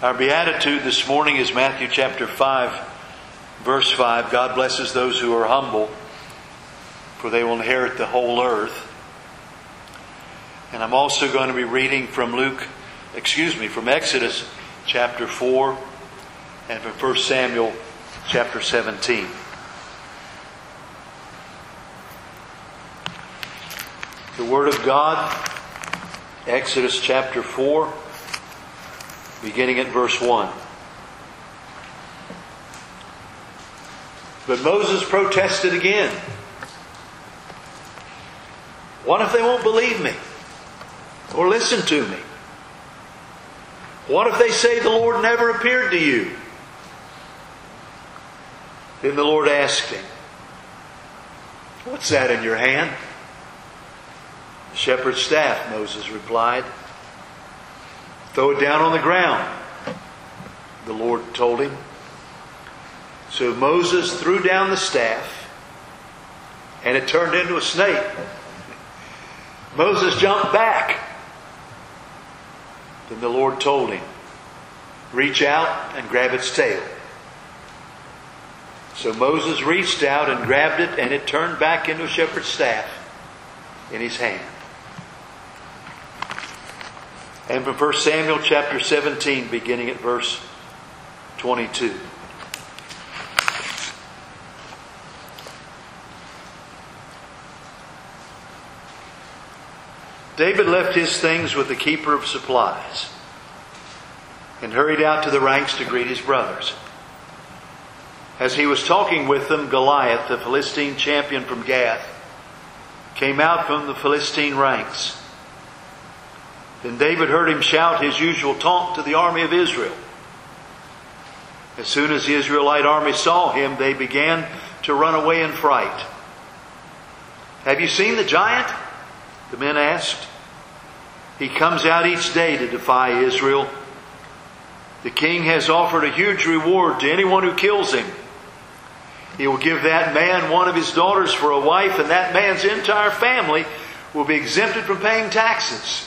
Our beatitude this morning is Matthew chapter 5, verse 5. God blesses those who are humble, for they will inherit the whole earth. And I'm also going to be reading from Exodus chapter 4 and from 1 Samuel chapter 17. The Word of God, Exodus chapter 4, beginning at verse 1. But Moses protested again. What if they won't believe me or listen to me? What if they say the Lord never appeared to you? Then the Lord asked him, "What's that in your hand?" "The shepherd's staff," Moses replied. "Throw it down on the ground," the Lord told him. So Moses threw down the staff, and it turned into a snake. Moses jumped back. Then the Lord told him, "Reach out and grab its tail." So Moses reached out and grabbed it, and it turned back into a shepherd's staff in his hand. And from 1 Samuel chapter 17, beginning at verse 22. David left his things with the keeper of supplies and hurried out to the ranks to greet his brothers. As he was talking with them, Goliath, the Philistine champion from Gath, came out from the Philistine ranks. Then David heard him shout his usual taunt to the army of Israel. As soon as the Israelite army saw him, they began to run away in fright. "Have you seen the giant?" the men asked. "He comes out each day to defy Israel. The king has offered a huge reward to anyone who kills him. He will give that man one of his daughters for a wife, and that man's entire family will be exempted from paying taxes."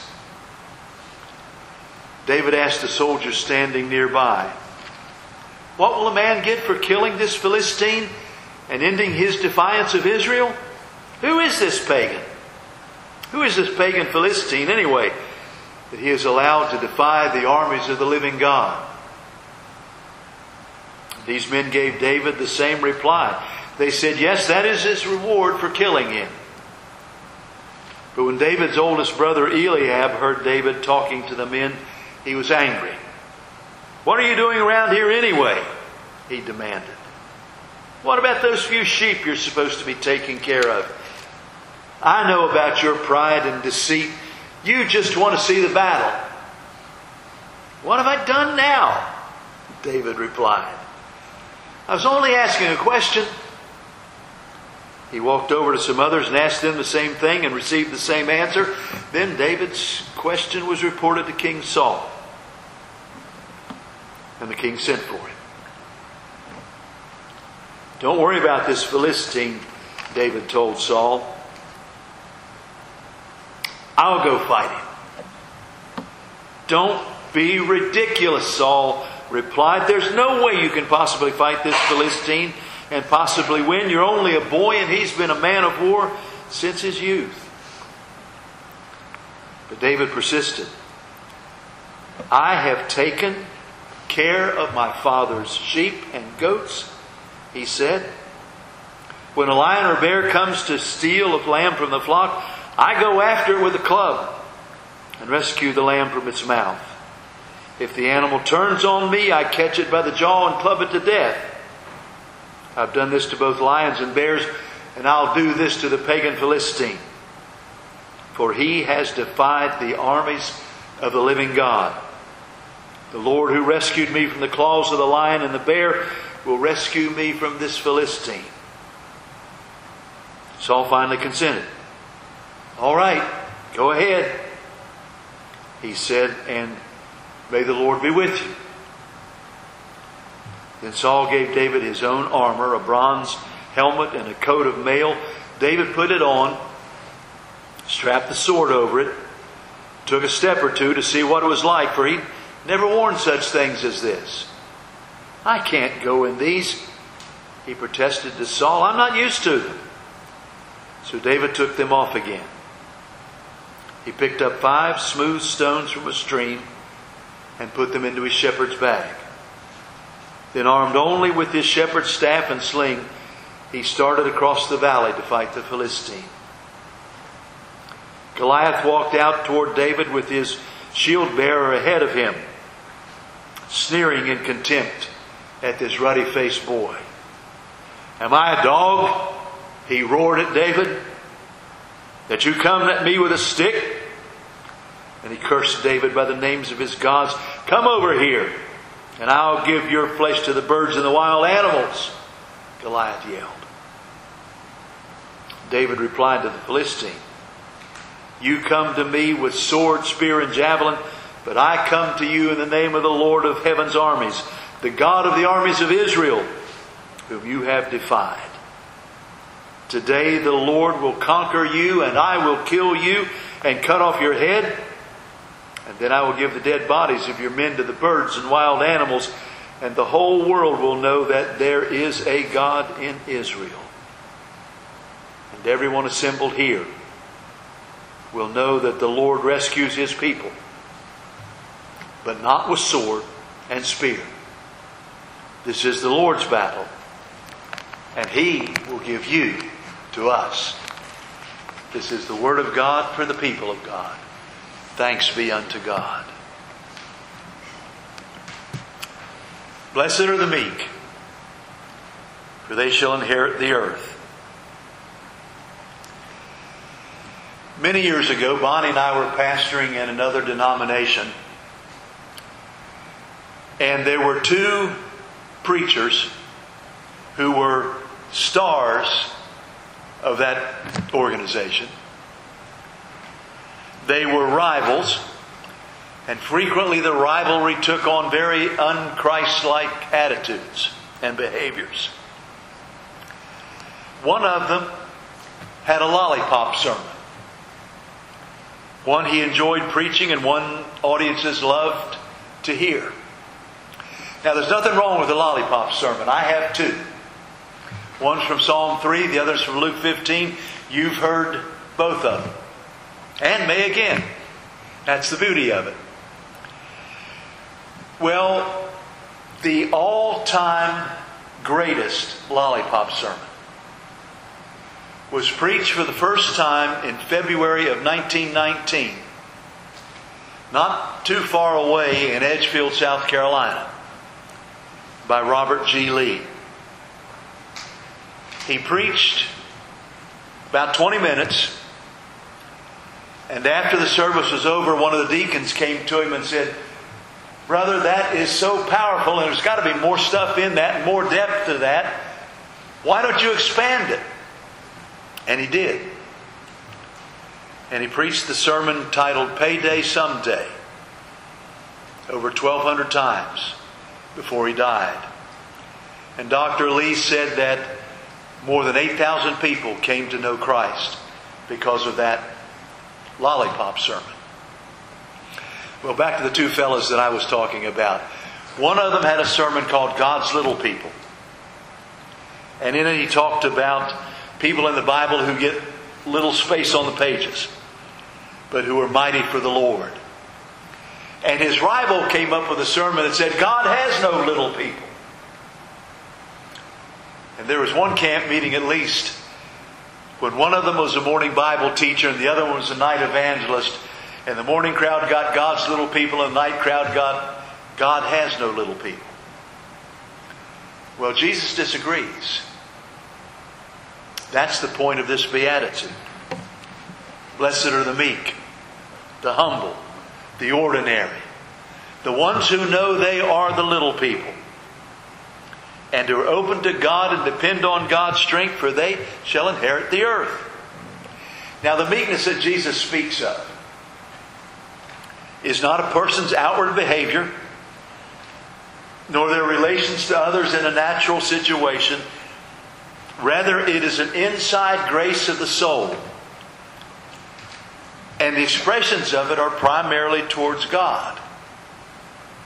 David asked the soldiers standing nearby, "What will a man get for killing this Philistine and ending his defiance of Israel? Who is this pagan? Who is this pagan Philistine anyway, that he is allowed to defy the armies of the living God?" These men gave David the same reply. They said, "Yes, that is his reward for killing him." But when David's oldest brother Eliab heard David talking to the men, he was angry. "What are you doing around here anyway?" he demanded. "What about those few sheep you're supposed to be taking care of? I know about your pride and deceit. You just want to see the battle." "What have I done now?" David replied. "I was only asking a question." He walked over to some others and asked them the same thing and received the same answer. Then David's question was reported to King Saul. And the king sent for him. "Don't worry about this Philistine," David told Saul. "I'll go fight him." "Don't be ridiculous," Saul replied. "There's no way you can possibly fight this Philistine and possibly win. You're only a boy and he's been a man of war since his youth." But David persisted. "I have taken care of my father's sheep and goats," he said. "When a lion or bear comes to steal a lamb from the flock, I go after it with a club and rescue the lamb from its mouth. If the animal turns on me, I catch it by the jaw and club it to death. I've done this to both lions and bears, and I'll do this to the pagan Philistine. For he has defied the armies of the living God. The Lord who rescued me from the claws of the lion and the bear will rescue me from this Philistine." Saul finally consented. "All right, go ahead," he said, "and may the Lord be with you." Then Saul gave David his own armor, a bronze helmet and a coat of mail. David put it on, strapped the sword over it, took a step or two to see what it was like, for he never worn such things as this. I can't go in these. He protested to Saul, I'm not used to them. So David took them off again. He picked up 5 smooth stones from a stream and put them into his shepherd's bag. Then, armed only with his shepherd's staff and sling, he started across the valley to fight the Philistine. Goliath walked out toward David with his shield bearer ahead of him, sneering in contempt at this ruddy-faced boy. Am I a dog? He roared at David, that you come at me with a stick? And he cursed David by the names of his gods. Come over here, and I'll give your flesh to the birds and the wild animals, Goliath yelled. David replied to the Philistine, you come to me with sword, spear, and javelin, but I come to you in the name of the Lord of heaven's armies, the God of the armies of Israel, whom you have defied. Today the Lord will conquer you, and I will kill you and cut off your head. And then I will give the dead bodies of your men to the birds and wild animals, and the whole world will know that there is a God in Israel. And everyone assembled here will know that the Lord rescues his people, but not with sword and spear. This is the Lord's battle, and he will give you to us. This is the word of God for the people of God. Thanks be unto God. Blessed are the meek, for they shall inherit the earth. Many years ago, Bonnie and I were pastoring in another denomination, and there were 2 preachers who were stars of that organization. They were rivals, and frequently the rivalry took on very un-Christ-like attitudes and behaviors. One of them had a lollipop sermon. One he enjoyed preaching, and one audiences loved to hear. Now, there's nothing wrong with the lollipop sermon. I have 2. One's from Psalm 3, the other's from Luke 15. You've heard both of them. And may again. That's the beauty of it. Well, the all-time greatest lollipop sermon was preached for the first time in February of 1919. Not too far away in Edgefield, South Carolina, by Robert G. Lee. He preached about 20 minutes, and after the service was over, one of the deacons came to him and said, Brother, that is so powerful, and there's got to be more stuff in that, and more depth to that. Why don't you expand it? And he did. And he preached the sermon titled Payday Someday over 1,200 times before he died. And Dr. Lee said that more than 8,000 people came to know Christ because of that lollipop sermon. Well, back to the 2 fellows that I was talking about. One of them had a sermon called God's Little People. And in it he talked about people in the Bible who get little space on the pages, but who are mighty for the Lord. And his rival came up with a sermon that said, God has no little people. And there was one camp meeting at least when one of them was a morning Bible teacher and the other one was a night evangelist. And the morning crowd got God's little people and the night crowd got God has no little people. Well, Jesus disagrees. That's the point of this beatitude. Blessed are the meek, the humble, the ordinary, the ones who know they are the little people, and are open to God and depend on God's strength, for they shall inherit the earth. Now, the meekness that Jesus speaks of is not a person's outward behavior, nor their relations to others in a natural situation. Rather, it is an inside grace of the soul. And the expressions of it are primarily towards God.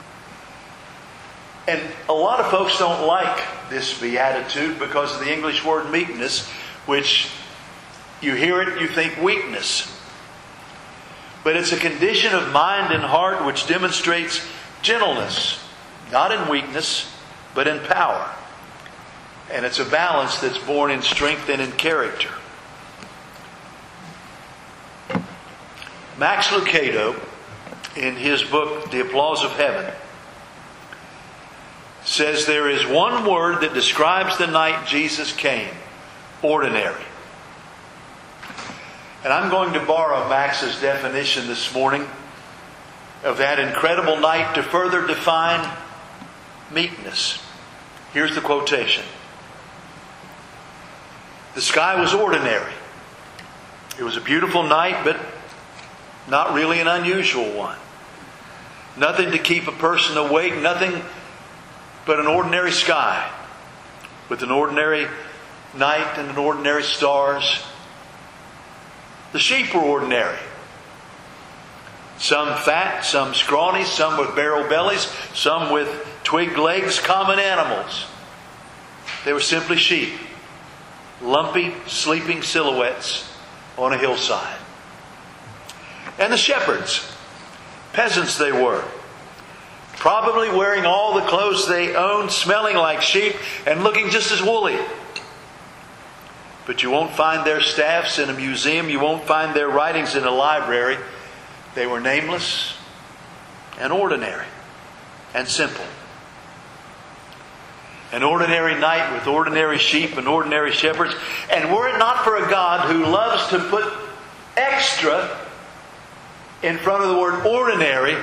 And a lot of folks don't like this beatitude because of the English word meekness, which you hear it, you think weakness. But it's a condition of mind and heart which demonstrates gentleness, not in weakness, but in power. And it's a balance that's born in strength and in character. Max Lucado, in his book, The Applause of Heaven, says there is one word that describes the night Jesus came: ordinary. And I'm going to borrow Max's definition this morning of that incredible night to further define meekness. Here's the quotation. The sky was ordinary. It was a beautiful night, but not really an unusual one. Nothing to keep a person awake, nothing but an ordinary sky with an ordinary night and an ordinary stars. The sheep were ordinary. Some fat, some scrawny, some with barrel bellies, some with twig legs, common animals. They were simply sheep. Lumpy, sleeping silhouettes on a hillside. And the shepherds, peasants they were, probably wearing all the clothes they owned, smelling like sheep, and looking just as woolly. But you won't find their staffs in a museum. You won't find their writings in a library. They were nameless and ordinary and simple. An ordinary night with ordinary sheep and ordinary shepherds. And were it not for a God who loves to put extra in front of the word ordinary,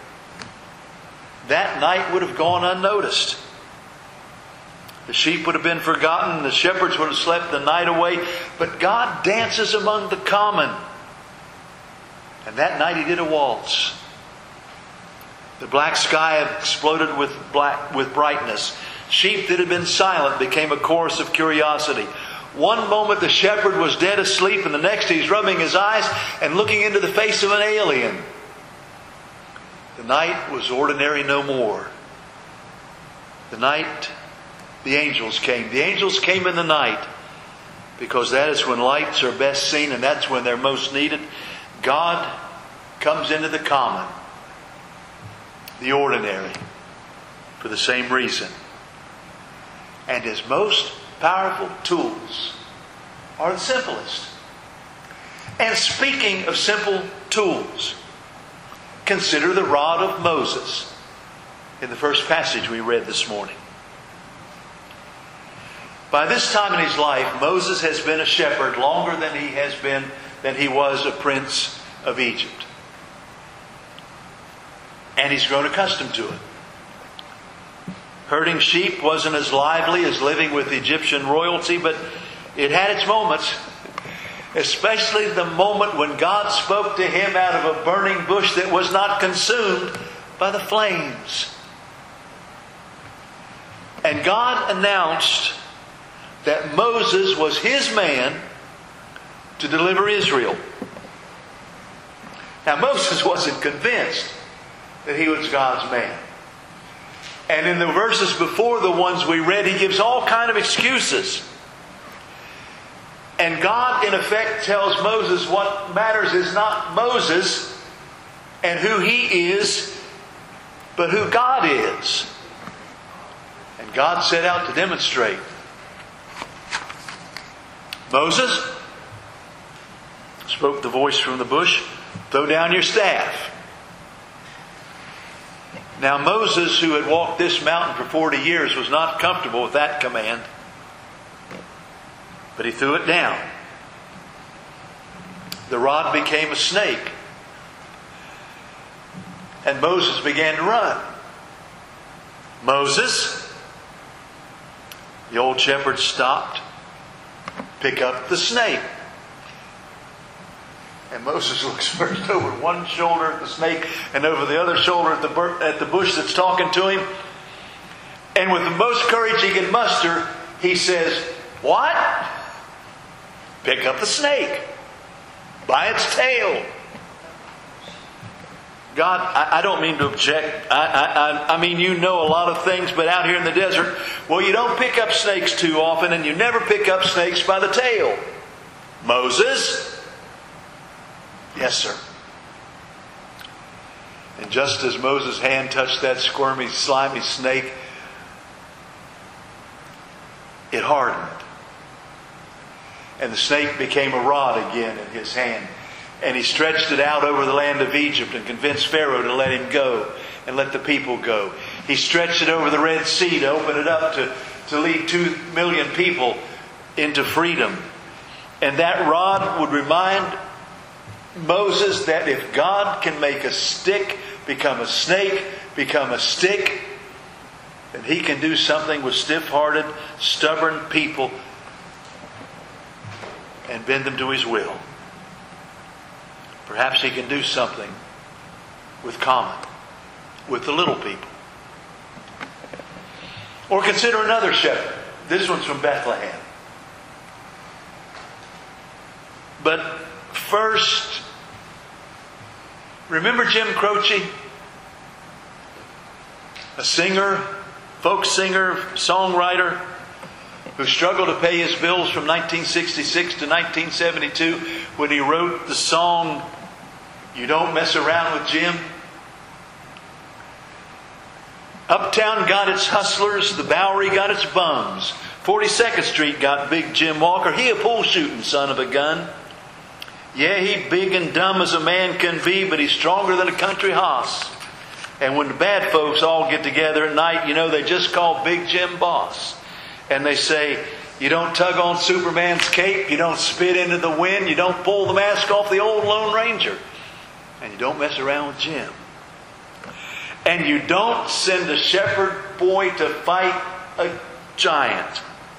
that night would have gone unnoticed. The sheep would have been forgotten. The shepherds would have slept the night away. But God dances among the common. And that night He did a waltz. The black sky exploded with brightness. Sheep that had been silent became a chorus of curiosity. One moment the shepherd was dead asleep, and the next he's rubbing his eyes and looking into the face of an alien. The night was ordinary no more. The night the angels came. The angels came in the night because that is when lights are best seen and that's when they're most needed. God comes into the common, the ordinary, for the same reason. And His most powerful tools are the simplest. And speaking of simple tools, consider the rod of Moses in the first passage we read this morning. By this time in his life, Moses has been a shepherd longer than he was a prince of Egypt. And he's grown accustomed to it. Herding sheep wasn't as lively as living with Egyptian royalty, but it had its moments. Especially the moment when God spoke to him out of a burning bush that was not consumed by the flames. And God announced that Moses was His man to deliver Israel. Now Moses wasn't convinced that he was God's man. And in the verses before the ones we read, he gives all kind of excuses. And God, in effect, tells Moses what matters is not Moses and who he is, but who God is. And God set out to demonstrate. Moses, spoke the voice from the bush, throw down your staff. Now Moses, who had walked this mountain for 40 years, was not comfortable with that command. But he threw it down. The rod became a snake. And Moses began to run. Moses, the old shepherd stopped, pick up the snake. And Moses looks first over one shoulder at the snake and over the other shoulder at the bush that's talking to him. And with the most courage he can muster, he says, "What? Pick up the snake by its tail." God, I don't mean to object. I mean, you know a lot of things, but out here in the desert, well, you don't pick up snakes too often, and you never pick up snakes by the tail. Moses? Yes, sir. And just as Moses' hand touched that squirmy, slimy snake, it hardened. And the snake became a rod again in his hand. And he stretched it out over the land of Egypt and convinced Pharaoh to let him go and let the people go. He stretched it over the Red Sea to open it up to lead 2 million people into freedom. And that rod would remind Moses that if God can make a stick become a snake, become a stick, then He can do something with stiff-hearted, stubborn people and bend them to His will. Perhaps He can do something with the little people. Or consider another shepherd. This one's from Bethlehem. But first, remember Jim Croce? A singer, folk singer, songwriter, who struggled to pay his bills from 1966 to 1972 when he wrote the song, "You Don't Mess Around with Jim." Uptown got its hustlers, the Bowery got its bums. 42nd Street got Big Jim Walker, he a pool shooting son of a gun. Yeah, he big and dumb as a man can be, but he's stronger than a country hoss. And when the bad folks all get together at night, they just call Big Jim boss. And they say, you don't tug on Superman's cape, you don't spit into the wind, you don't pull the mask off the old Lone Ranger, and you don't mess around with Jim. And you don't send a shepherd boy to fight a giant.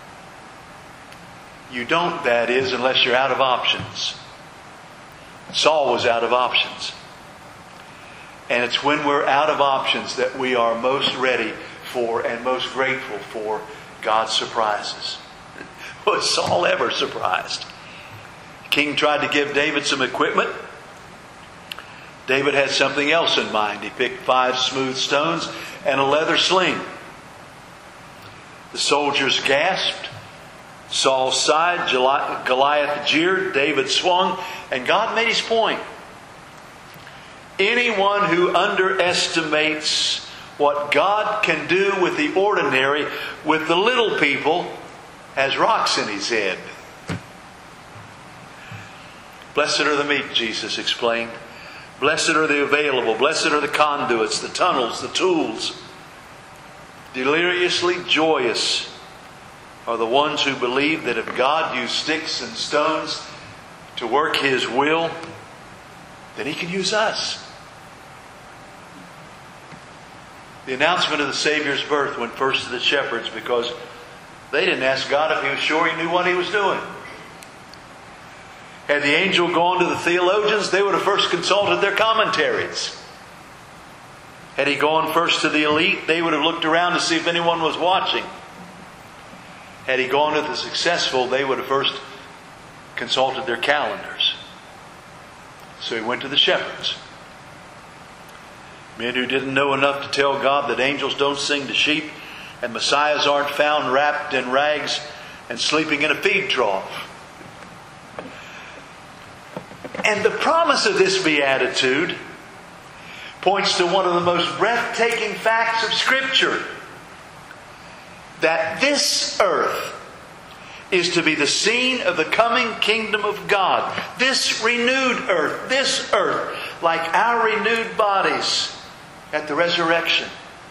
You don't, that is, unless you're out of options. Saul was out of options. And it's when we're out of options that we are most ready for and most grateful for God's surprises. Was Saul ever surprised? The king tried to give David some equipment. David had something else in mind. He picked 5 smooth stones and a leather sling. The soldiers gasped. Saul sighed. Goliath jeered. David swung. And God made His point. Anyone who underestimates what God can do with the ordinary, with the little people, has rocks in his head. Blessed are the meek, Jesus explained. Blessed are the available. Blessed are the conduits, the tunnels, the tools. Deliriously joyous are the ones who believe that if God used sticks and stones to work His will, then He can use us. The announcement of the Savior's birth went first to the shepherds because they didn't ask God if He was sure He knew what He was doing. Had the angel gone to the theologians, they would have first consulted their commentaries. Had He gone first to the elite, they would have looked around to see if anyone was watching. Had He gone to the successful, they would have first consulted their calendars. So He went to the shepherds. Men who didn't know enough to tell God that angels don't sing to sheep and messiahs aren't found wrapped in rags and sleeping in a feed trough. And the promise of this beatitude points to one of the most breathtaking facts of Scripture. That this earth is to be the scene of the coming kingdom of God. This renewed earth, like our renewed bodies at the resurrection.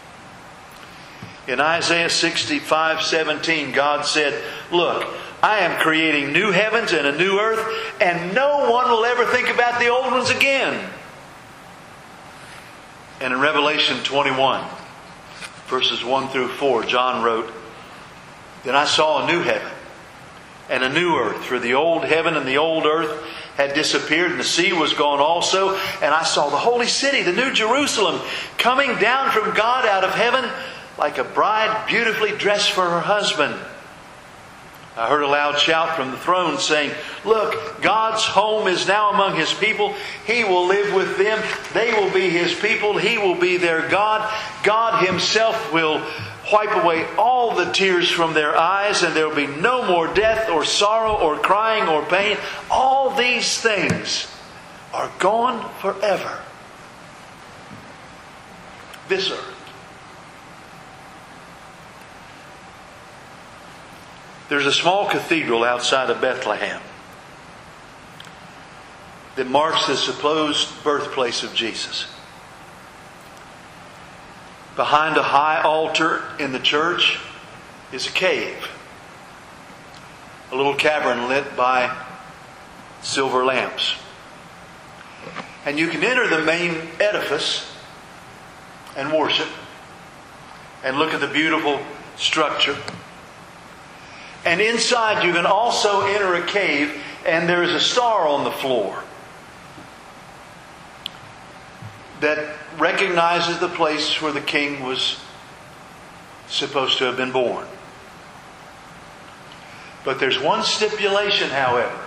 In Isaiah 65:17, God said, "Look, I am creating new heavens and a new earth, and no one will ever think about the old ones again." And in Revelation 21, verses 1 through 4, John wrote, "Then I saw a new heaven and a new earth, for the old heaven and the old earth had disappeared, and the sea was gone also. And I saw the holy city, the new Jerusalem, coming down from God out of heaven, like a bride beautifully dressed for her husband. I heard a loud shout from the throne saying, "Look, God's home is now among His people. He will live with them. They will be His people. He will be their God. God Himself will wipe away all the tears from their eyes, and there will be no more death or sorrow or crying or pain. All these things are gone forever." This earth. There's a small cathedral outside of Bethlehem that marks the supposed birthplace of Jesus. Behind a high altar in the church is a cave. A little cavern lit by silver lamps. And you can enter the main edifice and worship and look at the beautiful structure. And inside you can also enter a cave, and there is a star on the floor that recognizes the place where the king was supposed to have been born. But there's one stipulation, however.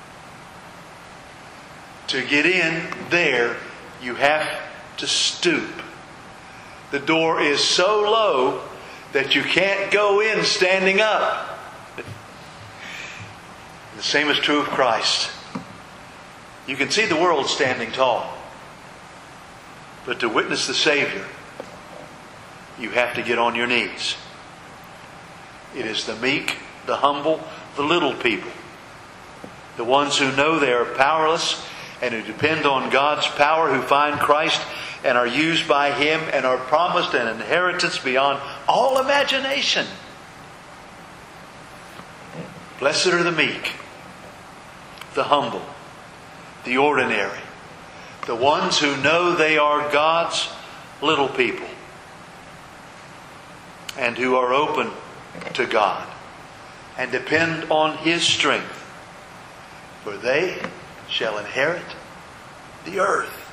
To get in there, you have to stoop. The door is so low that you can't go in standing up. The same is true of Christ. You can see the world standing tall. But to witness the Savior, you have to get on your knees. It is the meek, the humble, the little people. The ones who know they are powerless and who depend on God's power, who find Christ and are used by Him and are promised an inheritance beyond all imagination. Blessed are the meek, the humble, the ordinary, the ones who know they are God's little people and who are open to God and depend on His strength, for they shall inherit the earth.